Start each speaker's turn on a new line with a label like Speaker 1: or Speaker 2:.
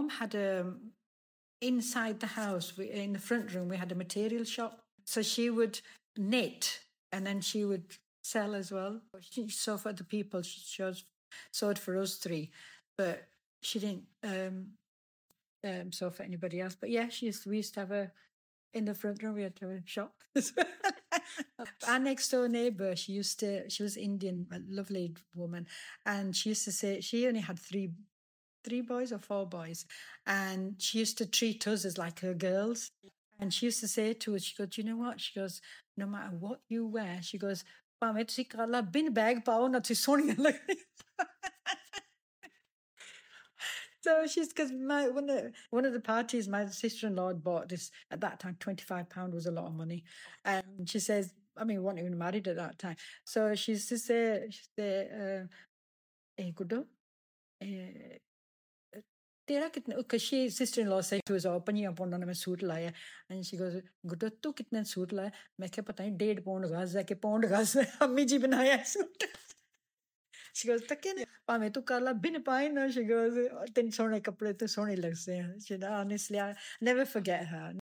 Speaker 1: mum had inside the house, in the front room, we had a material shop. So she would knit and then she would sell as well. She sewed for other people. She sewed for us three, but she didn't sew for anybody else. But yeah, we used to have in the front room, we had to have a shop as well. Our next door neighbour, she was Indian, a lovely woman, and she used to say she only had three boys or four boys, and she used to treat us as like her girls. And she used to say to us, she goes, "You know what?" She goes, "No matter what you wear," she goes, "ਭਾਵੇਂ ਤੁਸੀਂ ਕਾਲਾ ਬਿਨ bag ਪਾਓ ਨਾ ਤੁਸੀਂ ਸੋਹਣੀਆਂ ਲੱਗਦੀਆਂ." So she's because one of the parties my sister-in-law had bought this at that time. £25 was a lot of money, and she says, I mean, we weren't even married at that time. So she used to say, "Hey, Gudo, tera kitne?" Because she sister-in-law said to us, "Oh, panjiyan pounds na main suit laya," and she goes, "Gudo, tu kitne suit laya?" Main kya pata nahi, £1.5 gaz hai ke pound gaz hai, ammi ji banaya hai suit. She goes, "Takke ne, ਭਾਵੇਂ ਤੂੰ ਕਾਲਾ ਬਿਨ ਪਾਏ ਨਾ," she goes, "ਤੈਨੂੰ ਸੋਹਣੇ ਕੱਪੜੇ ਤੇ ਸੋਹਣੇ ਲੱਗਦੇ ਆ." Honestly, I never forget her.